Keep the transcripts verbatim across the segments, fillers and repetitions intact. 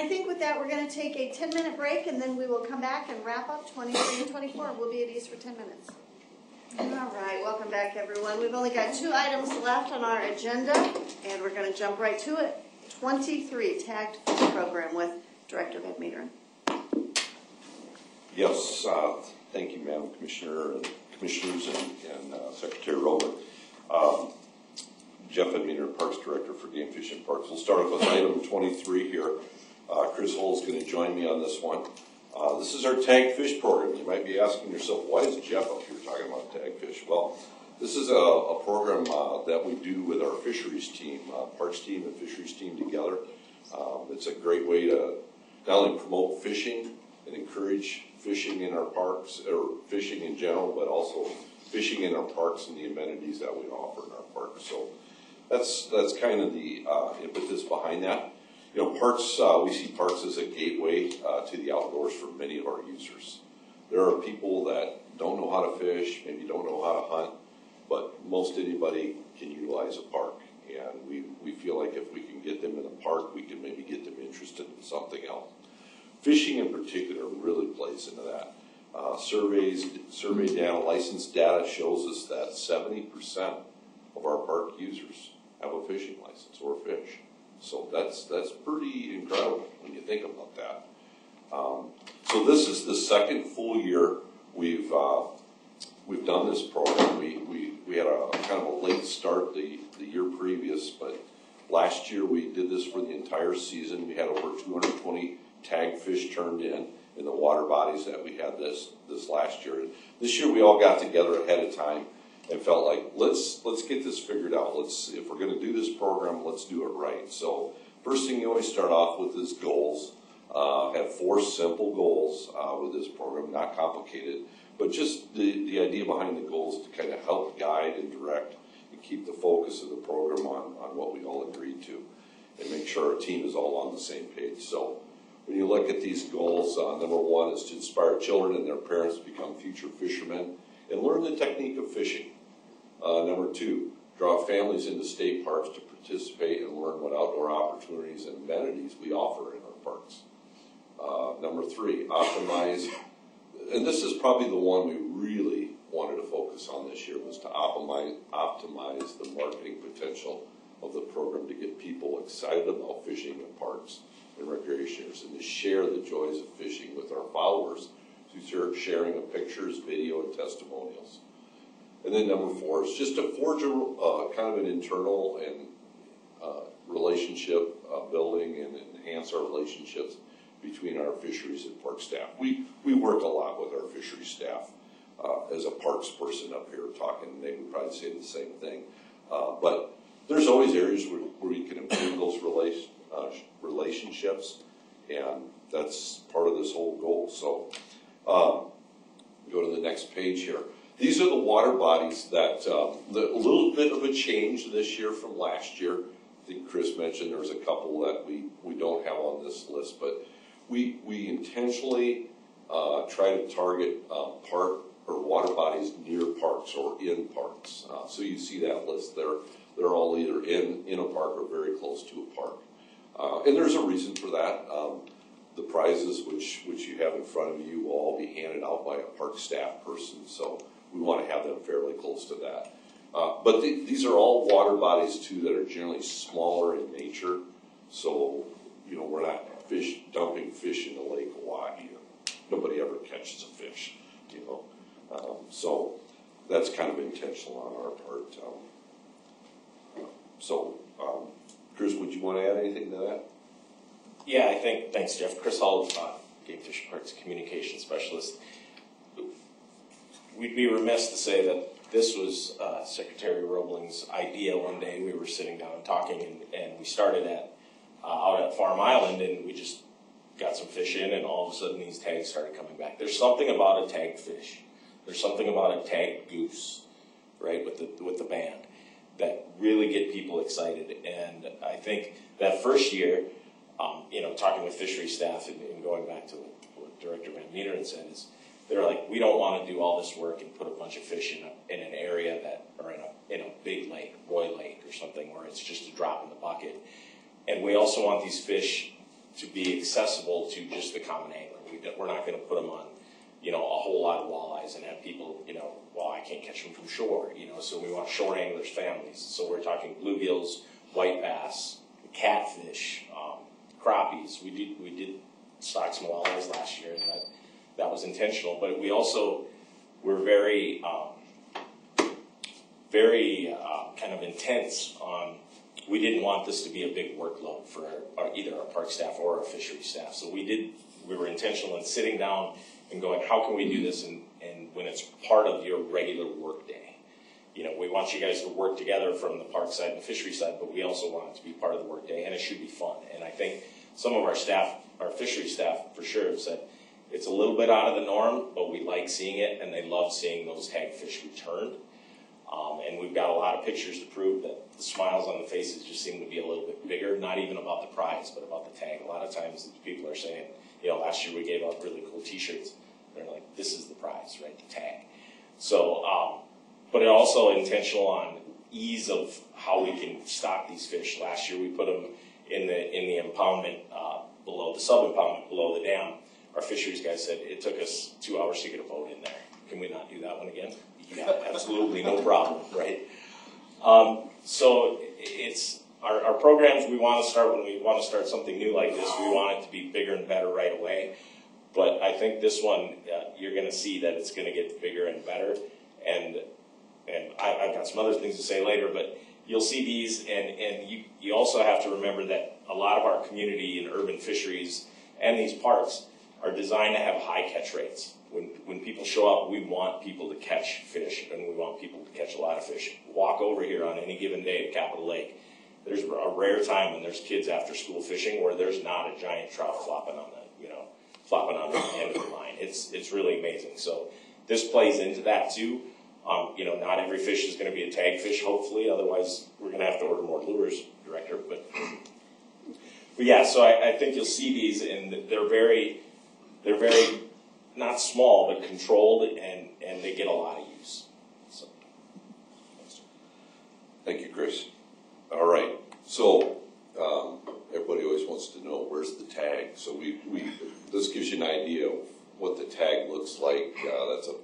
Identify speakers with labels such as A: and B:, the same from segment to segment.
A: I think with that, we're going to take a ten-minute break, and then we will come back and wrap up twenty-three and twenty-four. We'll be at East for ten minutes. All right, welcome back, everyone. We've only got two items left on our agenda, and we're going to jump right to it. twenty-three, Tagged Fish Program with Director Van Meeteren.
B: Yes, uh, thank you, Madam Commissioner, and Commissioners, and, and uh, Secretary Rowland. Um, Jeff Van Meeteren, Parks Director for Game Fish and Parks. We'll start with item twenty-three here. Uh, Chris Hull is going to join me on this one. Uh, this is our Tagged Fish Program. You might be asking yourself, why is Jeff up here talking about tagged fish? Well, this is a, a program uh, that we do with our fisheries team, uh, Parks team and fisheries team together. Um, it's a great way to not only promote fishing and encourage fishing in our parks, or fishing in general, but also fishing in our parks and the amenities that we offer in our parks. So that's that's kind of the uh, impetus behind that. You know, parks, uh, we see parks as a gateway uh, to the outdoors for many of our users. There are people that don't know how to fish, maybe don't know how to hunt, but most anybody can utilize a park. And we, we feel like if we can get them in a park, we can maybe get them interested in something else. Fishing in particular really plays into that. Uh, surveys, survey data, licensed data shows us that seventy percent of our park users have a fishing license or fish. So that's that's pretty incredible when you think about that. Um, so this is the second full year we've uh, we've done this program. We we we had a kind of a late start the the year previous, but last year we did this for the entire season. We had over two hundred twenty tagged fish turned in in the water bodies that we had this this last year. This year we all got together ahead of time and felt like let's let's get this figured out. Let's if we're going to do this program, let's do it right. So first thing you always start off with is goals. Uh, have four simple goals uh, with this program, not complicated, but just the the idea behind the goals to kind of help guide and direct and keep the focus of the program on on what we all agreed to, and make sure our team is all on the same page. So when you look at these goals, uh, number one is to inspire children and their parents to become future fishermen and learn the technique of fishing. Uh, number two, draw families into state parks to participate and learn what outdoor opportunities and amenities we offer in our parks. Uh, number three, optimize, and this is probably the one we really wanted to focus on this year, was to optimize, optimize the marketing potential of the program to get people excited about fishing in parks and recreation areas and to share the joys of fishing with our followers through sharing of pictures, video, and testimonials. And then number four is just to forge a uh, kind of an internal and uh, relationship uh, building and enhance our relationships between our fisheries and park staff. We we work a lot with our fisheries staff. Uh, as a parks person up here talking, they would probably say the same thing. Uh, but there's always areas where, where we can improve those relation, uh, relationships, and that's part of this whole goal. So um, go to the next page here. These are the water bodies that, uh, the, a little bit of a change this year from last year. I think Chris mentioned there's a couple that we, we don't have on this list, but we we intentionally uh, try to target uh, park or water bodies near parks or in parks. Uh, so you see that list there. They're all either in, in a park or very close to a park. Uh, and there's a reason for that. Um, the prizes, which, which you have in front of you, will all be handed out by a park staff person. So we want to have them fairly close to that. Uh, but the, these are all water bodies, too, that are generally smaller in nature. So, you know, we're not fish dumping fish in the Lake Oahe. Nobody ever catches a fish, you know. Um, so that's kind of intentional on our part. Um, so, um, Chris, would you want to add anything to that?
C: Yeah, I think, thanks, Jeff. Chris Hull, uh, Game Fish and Parks Communication Specialist. We'd be remiss to say that this was uh, Secretary Roebling's idea. One day we were sitting down talking, and, and we started at uh, out at Farm Island, and we just got some fish in, and all of a sudden these tags started coming back. There's something about a tagged fish. There's something about a tagged goose, right, with the with the band, that really get people excited. And I think that first year, um, you know, talking with fishery staff and, and going back to what, what Director Van Meeteren said, is they're like, we don't want to do all this work and put a bunch of fish in, a, in an area that, or in a, in a big lake, Roy Lake or something, where it's just a drop in the bucket. And we also want these fish to be accessible to just the common angler. We don't, we're not going to put them on, you know, a whole lot of walleyes and have people, you know, well, I can't catch them from shore, you know, so we want shore anglers' families. So we're talking bluegills, white bass, catfish, um, crappies. We did we did stock some walleyes last year, and that that was intentional. But we also were very um, very uh, kind of intense on. We didn't want this to be a big workload for our, our, either our park staff or our fishery staff. So we did. We were intentional in sitting down and going, how can we do this? And, and when it's part of your regular work day, you know, we want you guys to work together from the park side and the fishery side, but we also want it to be part of the work day, and it should be fun. And I think some of our staff, our fishery staff for sure, have said it's a little bit out of the norm, but we like seeing it, and they love seeing those tag fish return. Um, and we've got a lot of pictures to prove that the smiles on the faces just seem to be a little bit bigger, not even about the prize, but about the tag. A lot of times people are saying, you know, last year we gave out really cool t-shirts. They're like, this is the prize, right, the tag. So, um, but it also intentional on ease of how we can stock these fish. Last year we put them in the in the impoundment uh, below, the sub-impoundment below the dam. Our fisheries guys said it took us two hours to get a boat in there. Can we not do that one again? Yeah, absolutely, no problem, right? Um, so it's our, our programs. We want to start when we want to start something new like this. We want it to be bigger and better right away. But I think this one, uh, you're going to see that it's going to get bigger and better. And and I, I've got some other things to say later, but you'll see these, and and you you also have to remember that a lot of our community and urban fisheries and these parks are designed to have high catch rates. When when people show up, we want people to catch fish, and we want people to catch a lot of fish. Walk over here on any given day at Capitol Lake. There's a rare time when there's kids after school fishing where there's not a giant trout flopping on the, you know, flopping on the end of the line. It's it's really amazing. So this plays into that too. Um, you know, not every fish is going to be a tag fish, hopefully. Otherwise, we're going to have to order more lures, Director. But, but yeah, so I, I think you'll see these, and they're very, they're very not small, but controlled, and, and they get a lot of use. So,
B: thank you, Chris. All right. So um, everybody always wants to know where's the tag. So we, we this gives you an idea of what the tag looks like. Uh, that's a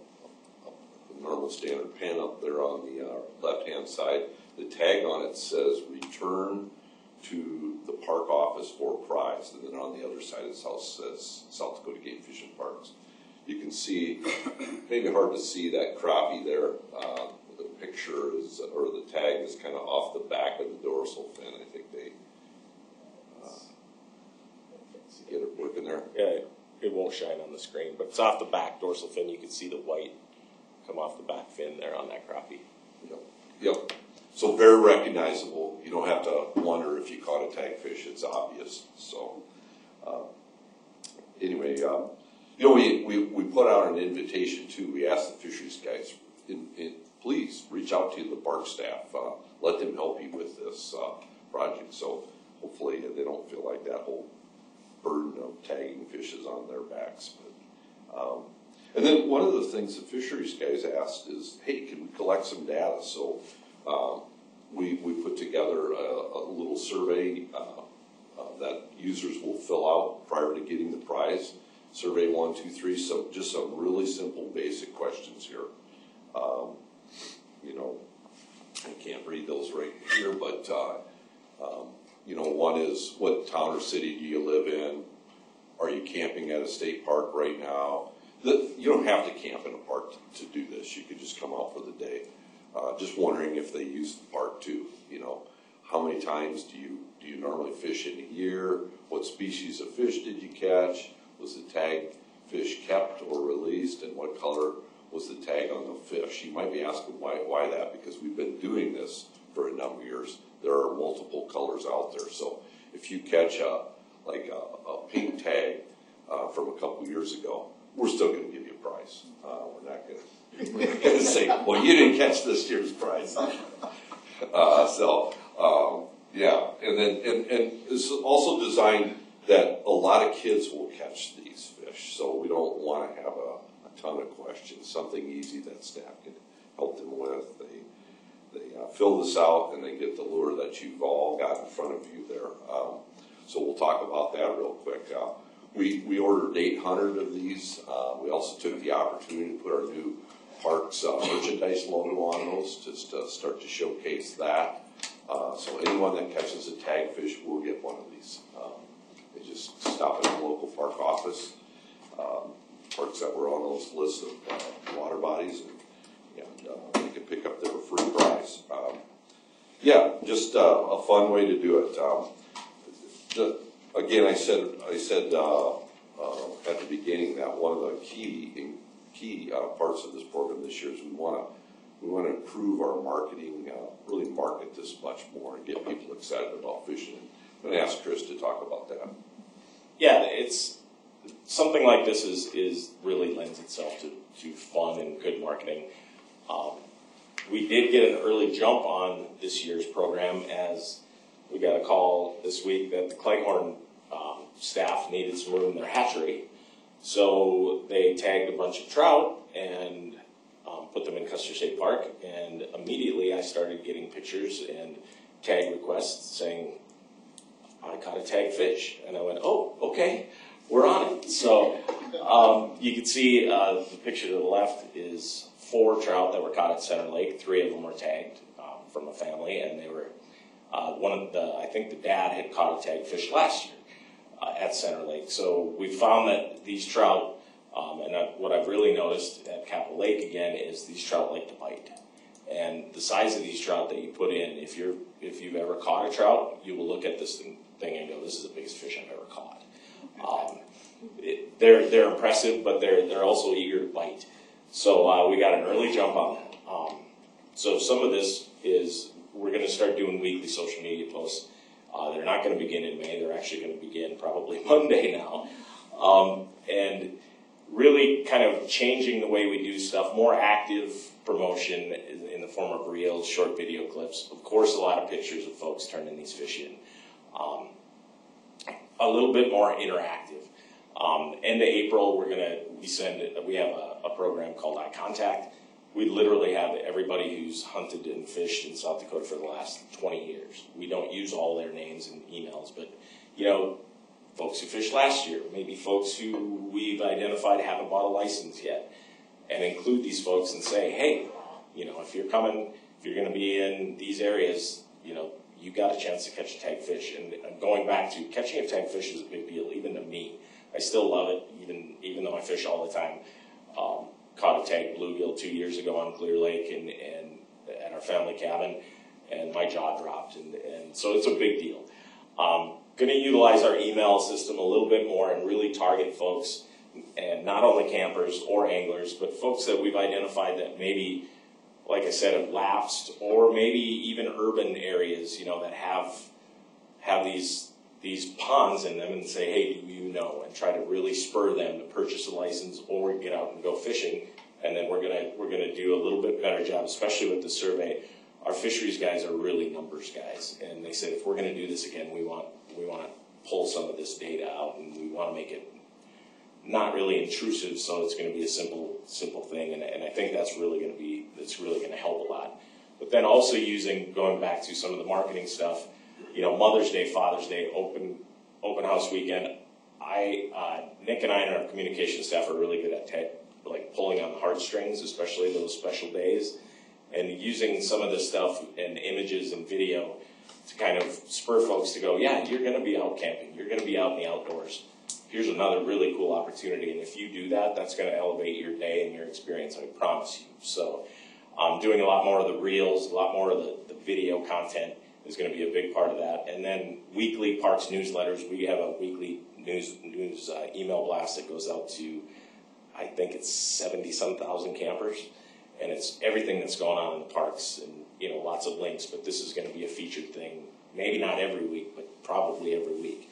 B: normal standard pen up there on the uh, left-hand side. The tag on it says return to the park office for prize, and then on the other side it says South Dakota Game Fish and Parks. You can see, maybe hard to see that crappie there. Uh, the picture is, or the tag is kind of off the back of the dorsal fin. I think they uh, get it working there.
C: Yeah, it won't shine on the screen, but it's off the back dorsal fin. You can see the white come off the back fin there on that crappie.
B: Yep. Yep. So very recognizable. You don't have to wonder if you caught a tag fish. It's obvious. So uh, anyway, um, you know, we, we, we put out an invitation too. We asked the fisheries guys, in, in, please reach out to the park staff. Uh, let them help you with this uh, project. So hopefully they don't feel like that whole burden of tagging fish is on their backs. But um, And then one of the things the fisheries guys asked is, hey, can we collect some data? So um, we, we put together a, a little survey uh, uh, that users will fill out prior to getting the prize. Survey one, two, three, so just some really simple basic questions here. Um, you know, I can't read those right here, but uh, um, you know, one is, what town or city do you live in? Are you camping at a state park right now? The, you don't have to camp in a park to, to do this. You could just come out for the day. Uh, just wondering if they use the park too. You know, how many times do you do you normally fish in a year? What species of fish did you catch? Was the tag fish kept or released? And what color was the tag on the fish? You might be asking why why that, because we've been doing this for a number of years. There are multiple colors out there. So if you catch a like a, a pink tag uh, from a couple years ago, we're still going to give you a prize. Uh, we're not going to say, well, you didn't catch this year's prize. Uh, so, um, yeah. And then, and, and it's also designed that a lot of kids will catch these fish. So we don't want to have a, a ton of questions. Something easy that staff can help them with. They, they uh, fill this out and they get the lure that you've all got in front of you there. Um, So we'll talk about that real quick. Uh, we, we ordered eight hundred of these. Uh, we also took the opportunity to put our new Parks uh, merchandise logo on those, just to start to showcase that. Uh, so anyone that catches a tagfish will get one of these. Um, they just stop at the local park office. Um, parks that were on those lists of uh, water bodies, and, and uh, they can pick up their free prize. Um, yeah, just uh, a fun way to do it. Um, the, again, I said I said uh, uh, at the beginning that one of the key key uh, parts of this program this year is we want to we want to improve our marketing, uh, really market this much more, and get people excited about fishing. I'm going to ask Chris to talk about that.
C: Yeah, it's something like this is is really lends itself to, to fun and good marketing. Um, we did get an early jump on this year's program, as we got a call this week that the Cleghorn um, staff needed some room in their hatchery. So they tagged a bunch of trout and um, put them in Custer State Park, and immediately I started getting pictures and tag requests saying, I caught a tag fish. And I went, oh, okay, we're on it. So um, you can see uh, the picture to the left is four trout that were caught at Center Lake. Three of them were tagged um, from a family, and they were, uh, one of the, I think the dad had caught a tag fish last year uh, at Center Lake. So we found that these trout, um, and I, what I've really noticed at Capitol Lake again is these trout like to bite. And the size of these trout that you put in, if you're if you've ever caught a trout, you will look at this thing, thing and go, "This is the biggest fish I've ever caught." Um, it, they're they're impressive, but they're they're also eager to bite. So uh, we got an early jump on that. Um, so some of this is we're going to start doing weekly social media posts. Uh, they're not going to begin in May. They're actually going to begin probably Monday now, um, and really kind of changing the way we do stuff, more active promotion in the form of reels, short video clips. Of course, a lot of pictures of folks turning these fish in. Um, a little bit more interactive. Um, end of April, we're gonna we send we have a, a program called Eye Contact. We literally have everybody who's hunted and fished in South Dakota for the last twenty years. We don't use all their names and emails, but you know, folks who fished last year, maybe folks who we've identified haven't bought a license yet, and include these folks and say, hey, you know, if you're coming, if you're going to be in these areas, you know, you got a chance to catch a tag fish. And, and going back to catching a tag fish is a big deal, even to me. I still love it, even even though I fish all the time. Um, caught a tag bluegill two years ago on Clear Lake and, and at our family cabin, and my jaw dropped, and, and so it's a big deal. Um, going to utilize our email system a little bit more and really target folks, and not only campers or anglers, but folks that we've identified that maybe, like I said, have lapsed, or maybe even urban areas, you know, that have have these these ponds in them, and say, hey, do you know? And try to really spur them to purchase a license or get out and go fishing. And then we're gonna we're gonna do a little bit better job, especially with the survey. Our fisheries guys are really numbers guys, and they said if we're going to do this again, we want we want to pull some of this data out, and we want to make it not really intrusive, so it's going to be a simple simple thing, and, and I think that's really going to be that's really going to help a lot. But then also using going back to some of the marketing stuff, you know, Mother's Day, Father's Day, open open house weekend. I uh, Nick and I and our communication staff are really good at te- like pulling on the heartstrings, especially those special days. And using some of this stuff and images and video to kind of spur folks to go, yeah, you're going to be out camping. You're going to be out in the outdoors. Here's another really cool opportunity. And if you do that, that's going to elevate your day and your experience, I promise you. So um, doing a lot more of the reels, a lot more of the, the video content is going to be a big part of that. And then weekly parks newsletters. We have a weekly news, news uh, email blast that goes out to, I think it's seventy-some thousand campers. And it's everything that's going on in the parks, and you know, lots of links. But this is going to be a featured thing, maybe not every week, but probably every week.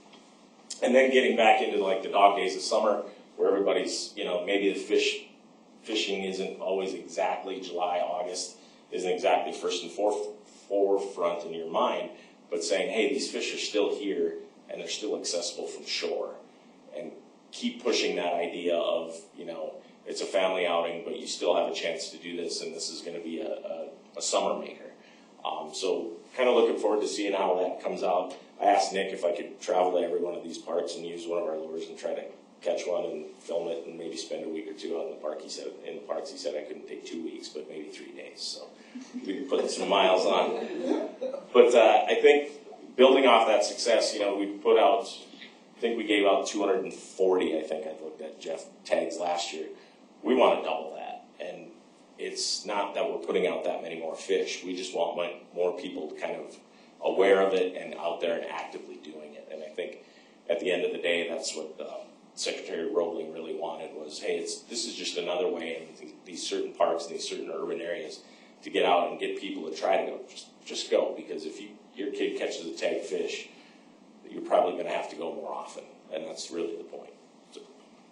C: And then getting back into like the dog days of summer, where everybody's, you know, maybe the fish fishing isn't always exactly July, August, isn't exactly first and forth, forefront in your mind, but saying, hey, these fish are still here and they're still accessible from shore, and keep pushing that idea of, you know, it's a family outing, but you still have a chance to do this, and this is going to be a, a, a summer maker. Um, so kind of looking forward to seeing how that comes out. I asked Nick if I could travel to every one of these parks and use one of our lures and try to catch one and film it and maybe spend a week or two out in the park. He said in the parks he said I couldn't take two weeks, but maybe three days. So we could put some miles on. But uh, I think building off that success, you know, we put out. I think we gave out two hundred forty. I think I looked at Jeff tags last year. We want to double that, and it's not that we're putting out that many more fish. We just want more people kind of aware of it and out there and actively doing it. And I think at the end of the day, that's what um, Secretary Roebling really wanted was, hey, it's this is just another way in these certain parks and these certain urban areas to get out and get people to try to go. Just, just go, because if you, your kid catches a tag fish, you're probably going to have to go more often, and that's really the point. So.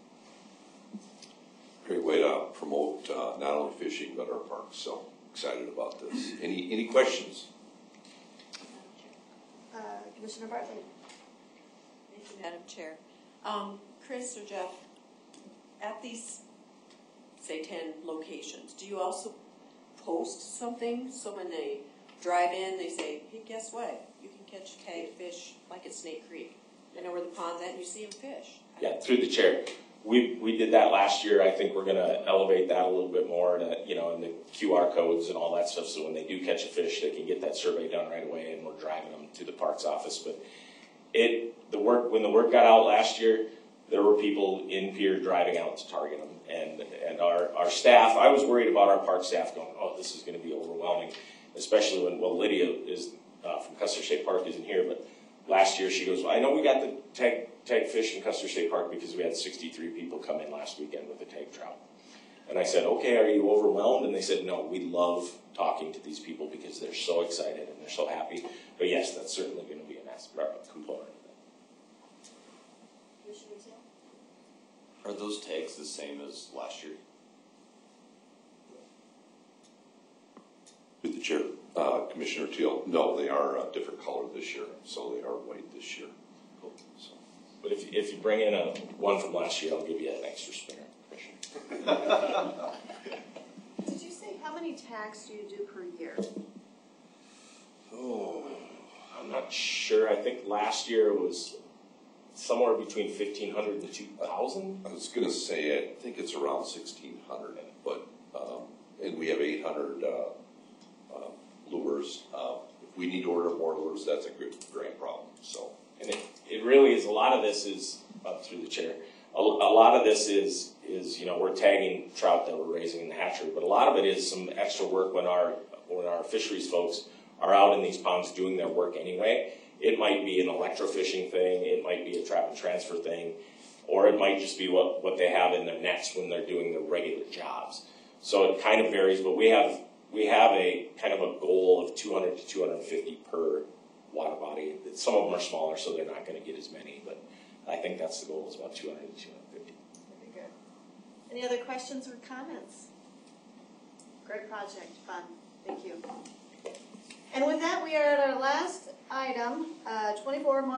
B: Great way to promote uh, not only fishing but our parks. So excited about this. Any any questions?
A: Uh, Commissioner Bartley.
D: Thank you, Madam Chair. Um, Chris or Jeff, at these, say, ten locations, do you also post something so when they drive in, they say, hey, guess what? You can catch tag fish like at Snake Creek. I know where the pond's at and you see them fish.
C: Yeah, through the chair. We we did that last year. I think we're going to elevate that a little bit more, to, you know, in the Q R codes and all that stuff. So when they do catch a fish, they can get that survey done right away, and we're driving them to the parks office. But it the work when the word got out last year, there were people in Pier driving out to target them, and and our our staff. I was worried about our park staff going, oh, this is going to be overwhelming, especially when well Lydia is uh, from Custer State Park isn't here, but last year she goes, well, I know we got the tag tag fish in Custer State Park because we had sixty-three people come in last weekend with a tag trout. And I said, okay, are you overwhelmed? And they said, no, we love talking to these people because they're so excited and they're so happy. But yes, that's certainly going to be an aspect, a component of that.
E: Are those tags the same as last year?
B: With the chair, uh, Commissioner Teal. No, they are a different color this year, so they are white this year. Cool. So.
C: But if if you bring in a one from last year, I'll give you an extra spinner.
A: Did you say how many tags do you do per year?
C: Oh, I'm not sure. I think last year was somewhere between fifteen hundred and two thousand.
B: I was going to say, I think it's around sixteen hundred, but um, and we have eight hundred uh, uh, lures. Uh, if we need to order more lures, that's a good, great problem. So,
C: and it, it really is. A lot of this is up through the chair. A, a lot of this is is you know we're tagging trout that we're raising in the hatchery, but a lot of it is some extra work when our when our fisheries folks are out in these ponds doing their work anyway. It might be an electrofishing thing, it might be a trap and transfer thing, or it might just be what, what they have in their nets when they're doing their regular jobs. So it kind of varies, but we have we have a kind of a goal of two hundred to two hundred fifty per water body. Some of them are smaller, so they're not going to get as many, but I think that's the goal, is about two hundred to two hundred fifty.
A: Very good. Any other questions or comments? Great project, fun. Thank you. And with that, we are at our last item, uh, twenty-four